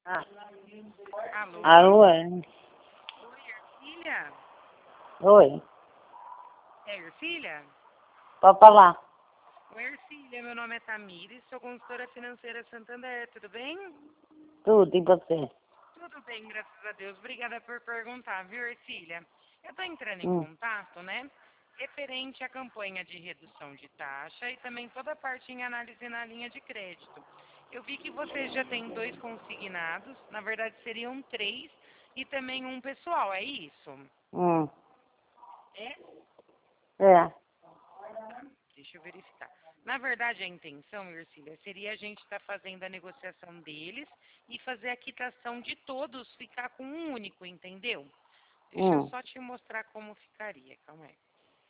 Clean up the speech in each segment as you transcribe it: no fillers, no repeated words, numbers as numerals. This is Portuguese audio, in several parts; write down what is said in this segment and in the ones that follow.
Ah, Alô? alô? Oi, Ercília? Oi, É Ercília? pode falar. Oi, Ercília, meu nome é Tamires, sou consultora financeira Santander, tudo bem? Tudo, e você? Tudo bem, graças a Deus. Obrigada por perguntar, viu, Ercília? Eu tô entrando em Hum. contato, né? Referente à campanha de redução de taxa e também toda a parte em análise na linha de crédito. Eu vi que você já tem 2 consignados, na verdade seriam 3, e também um pessoal, é isso? Hum. É? É. Deixa eu verificar. Na verdade, a intenção, Ercília, seria a gente estar fazendo a negociação deles e fazer a quitação de todos, ficar com um único, entendeu? Deixa eu Hum. só te mostrar como ficaria. Calma aí.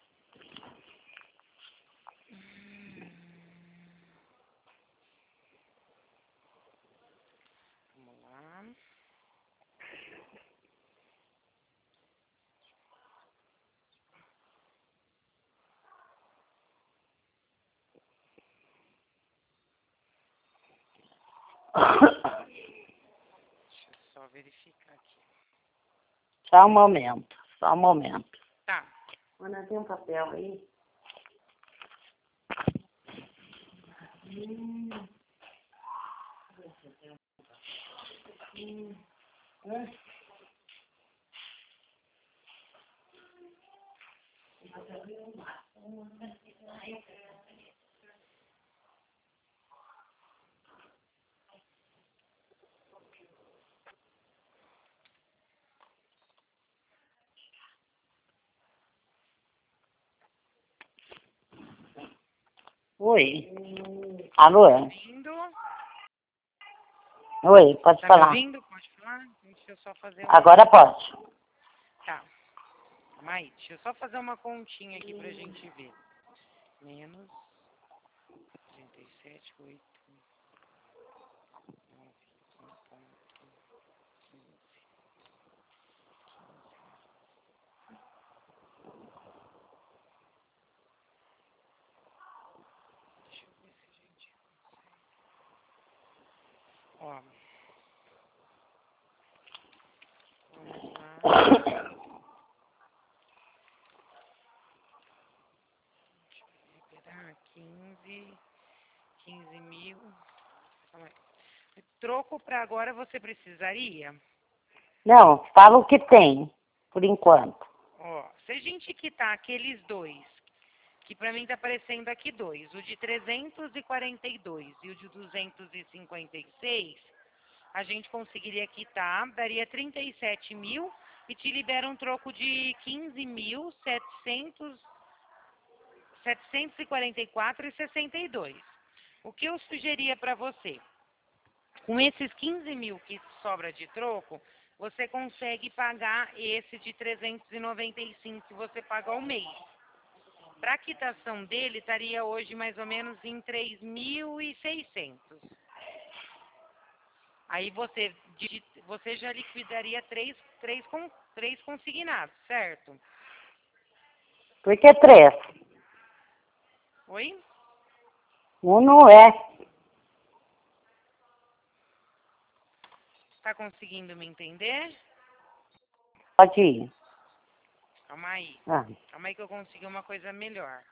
Vamos lá. Deixa eu só verificar aqui. Só um momento, só um momento. Tá. Ana, tem um papel aí? Oi. Alô? Ouvindo? Oi, pode Tá me falar. ouvindo? Pode falar? Deixa eu só fazer Agora pode. Tá. Calma aí. Deixa eu só fazer uma continha aqui pra gente ver. Menos 37, 8, 9, 1,15. Deixa eu ver se a gente consegue. Ó, vamos lá. Liberar 15 mil. Calma aí. Troco para agora você precisaria? Não, fala o que tem, por enquanto. Ó, se a gente quitar aqueles dois, que para mim tá aparecendo aqui dois, o de 342 e o de 256, a gente conseguiria quitar, daria 37 mil e te libera um troco de 15.744,62. O que eu sugeria para você? Com esses 15 mil que sobra de troco, você consegue pagar esse de 395 que você paga ao mês. Para a quitação dele, estaria hoje mais ou menos em 3.600. Aí você já liquidaria três consignados, certo? Por que 3? Oi? Um não é. Tá conseguindo me entender? Pode ir. Calma aí. Ah. Calma aí que eu consegui uma coisa melhor.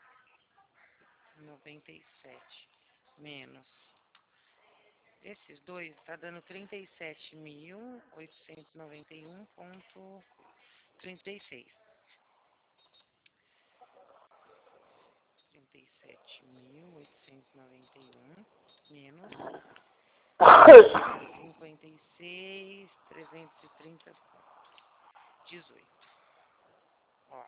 97 menos. Esses dois tá dando 37.891,36. 37.891 menos 56, 330, 18. Ó,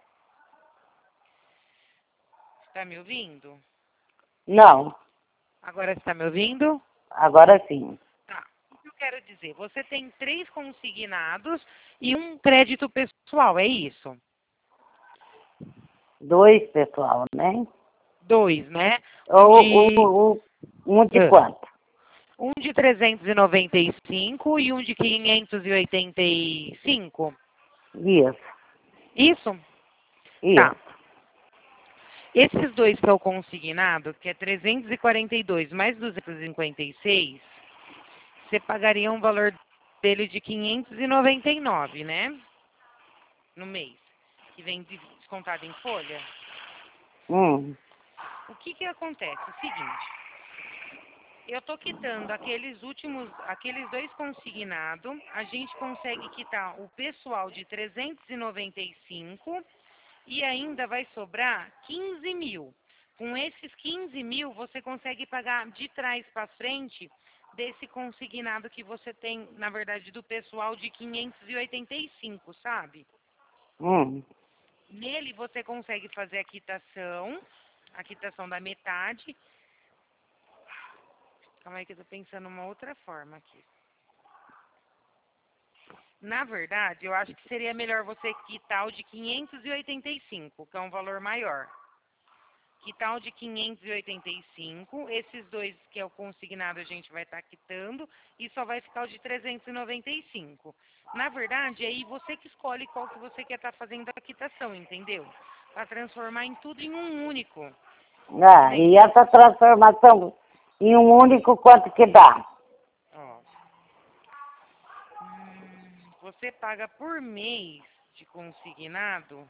tá me ouvindo? Não, Agora você tá me ouvindo? agora sim. Tá. O que eu quero dizer? Você tem 3 consignados e um crédito pessoal, é isso? 2, pessoal, né? 2, né? Um de Ah, quanto? um de 395 e um de 585. Isso, Isso? Tá. isso. Esses dois que é o consignado, que é 342 mais 256, você pagaria um valor dele de 599, né? No mês. Que vem descontado em folha. O que acontece? O seguinte. Eu tô quitando aqueles dois consignados. A gente consegue quitar o pessoal de 395 e ainda vai sobrar 15 mil. Com esses 15 mil, você consegue pagar de trás para frente desse consignado que você tem, na verdade, do pessoal de 585, sabe? Nele você consegue fazer a quitação da metade. Calma aí que eu tô pensando uma outra forma aqui. Na verdade, eu acho que seria melhor você quitar o de 585, que é um valor maior. Quitar o de 585, esses dois que é o consignado a gente vai estar quitando e só vai ficar o de 395. Na verdade, aí você que escolhe qual que você quer estar fazendo a quitação, entendeu? Para transformar em tudo em um único. E essa transformação em um único, quanto que dá? Ó. Você paga por mês de consignado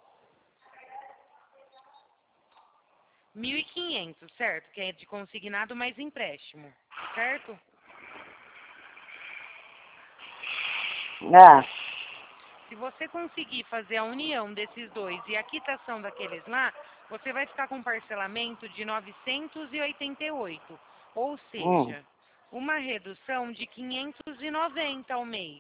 1.500, certo? Que é de consignado mais empréstimo, certo? Se você conseguir fazer a união desses dois e a quitação daqueles lá, você vai ficar com um parcelamento de 988, ou seja, uma redução de 590 ao mês.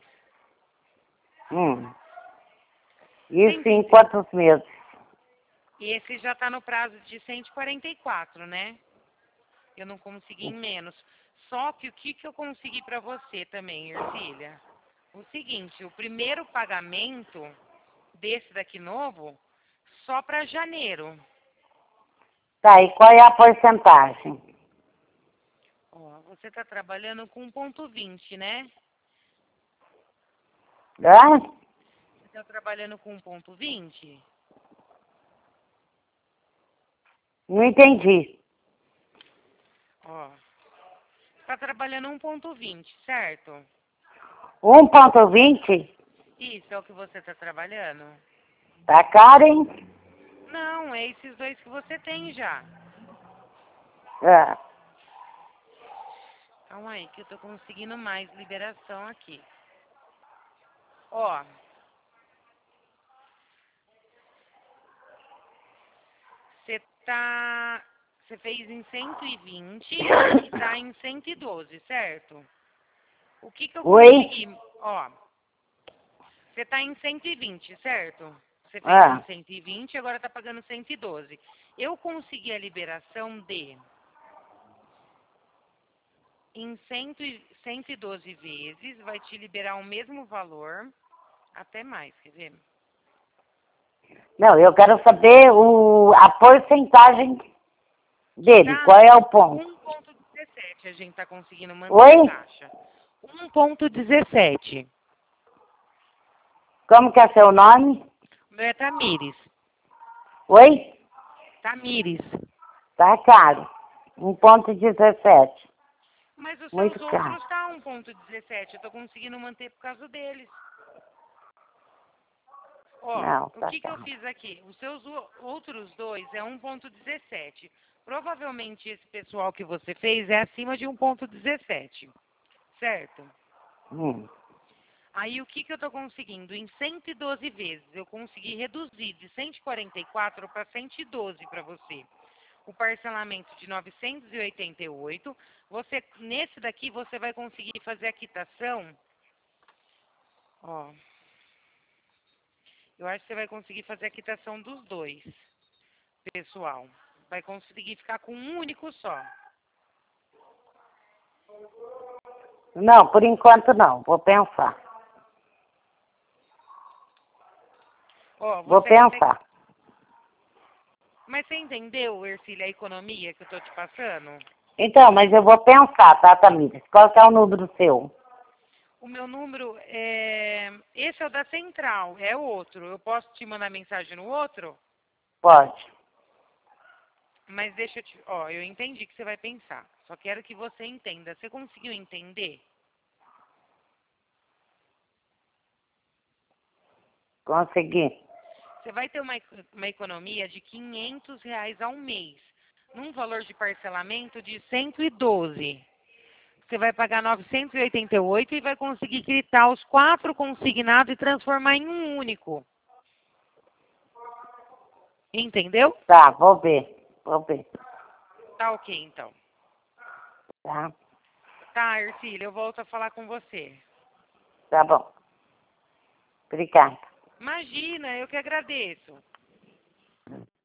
Isso em quantos meses? Esse já está no prazo de 144, né? Eu não consegui em menos. Só que o que eu consegui para você também, Ercília? O seguinte, o primeiro pagamento desse daqui novo, só para janeiro. Tá, e qual é a porcentagem? Ó, você está trabalhando com 1,20, né? Você está trabalhando com 1,20? Não entendi. Ó, está trabalhando 1,20, certo? 1,20? Isso é o que você está trabalhando? Tá caro, hein? Não, é esses dois que você tem já. Calma aí, que eu tô conseguindo mais liberação aqui. Ó. Você fez em 120 e tá em 112, certo? O que eu consegui? Ó. Você tá em 120, certo? Você fez em 120 e agora tá pagando 112. Eu consegui a liberação em 112 vezes, vai te liberar o mesmo valor, até mais, quer ver? Não, eu quero saber a porcentagem dele. Qual é o ponto? 1,17 a gente tá conseguindo manter a taxa. 1,17. Como que é seu nome? O meu é Tamires. Oi? Tamires. Tá caro. 1,17. Mas os Muito seus caro. outros tá 1,17. Eu tô conseguindo manter por causa deles. Ó, Não, tá o que eu fiz aqui? Os seus outros dois é 1,17. Provavelmente esse pessoal que você fez é acima de 1,17. Certo? Aí o que eu tô conseguindo? Em 112 vezes eu consegui reduzir de 144 para 112 para você. O parcelamento de 988. Nesse daqui você vai conseguir fazer a quitação. Ó. Eu acho que você vai conseguir fazer a quitação dos dois, pessoal. Vai conseguir ficar com um único só. Não, por enquanto não. Vou pensar. Ó, Vou pensar. Mas você entendeu, Ercília, a economia que eu tô te passando? Então, mas eu vou pensar, tá, Tamires? Qual que é o número seu? O meu número é... Esse é o da central, é outro. Eu posso te mandar mensagem no outro? Pode. Mas deixa eu te... Ó, eu entendi que você vai pensar. Só quero que você entenda. Você conseguiu entender? Consegui. Você vai ter uma economia de R$ 500 ao mês, num valor de parcelamento de 112. Você vai pagar 988 e vai conseguir quitar os 4 consignados e transformar em um único. Entendeu? Tá, vou ver. Tá ok, então. Tá, Tá, Ercília, eu volto a falar com você. tá bom. Obrigada. Imagina, eu que agradeço.